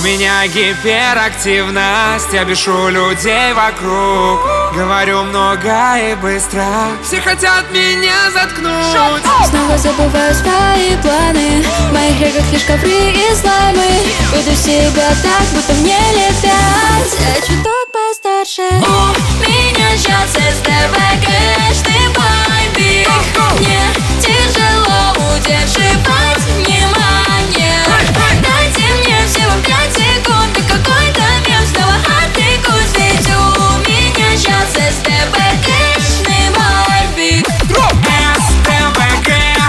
меня гиперактивность, я бешу людей вокруг. Говорю много и быстро, все хотят меня заткнуть. Снова забываю свои планы, в моих реках лишь ковры и слаймы. Веду себя так, будто мне лет 5, я чуток постарше. У меня сейчас СТБ кэш, ты мой биг. Мне тяжело удерживать внимание. Дайте мне всего 5 секунд, и какой-то мем снова отвлекусь. Ведь у меня сейчас СТБ кэш, ты мой биг. СТБГ,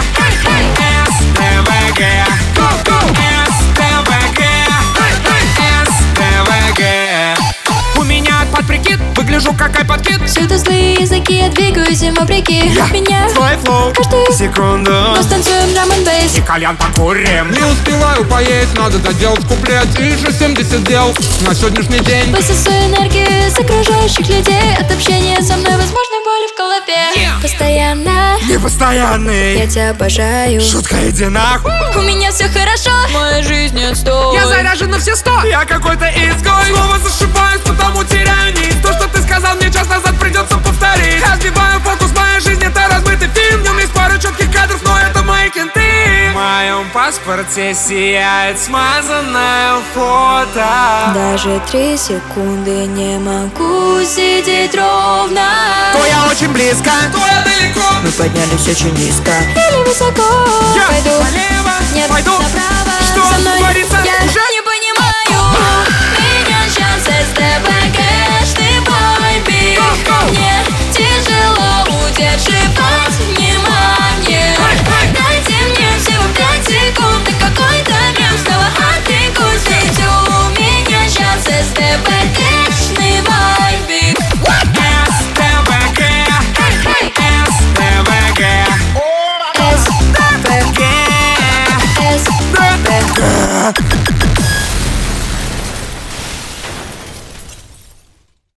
СТБГ, СТБГ. У меня под прикид, выгляжу как айподкид. Всюду злые языки, я двигаюсь им вопреки. Меня свой флоу, каждую секунду. мы станцуем драм н бейс. И кальян покурим. Не успеваю поесть, надо доделать куплет. И же 70 дел на сегодняшний день. Высосу энергию из окружающих людей. От общения со мной возможны боли в голове. Постоянно Непостоянный, я тебя обожаю. шутка, иди нахуй. У меня все хорошо, моя жизнь отстой. Я заряжен на все 100, я какой-то изгой. Снова зашибаюсь, потому теряю нить. То, что ты сказал мне час назад, придется повторить. Я сбиваю фокус, моя жизнь это размытый фильм. В нем есть пару четких кадров, но это мои кенты. В моем паспорте сияет смазанное фото. Даже 3 секунды не могу сидеть ровно. То я очень близко, то я далеко. Мы поднялись очень низко или высоко. Я Пойду налево, нет, пойду. направо. Что Со мной творится? я Уже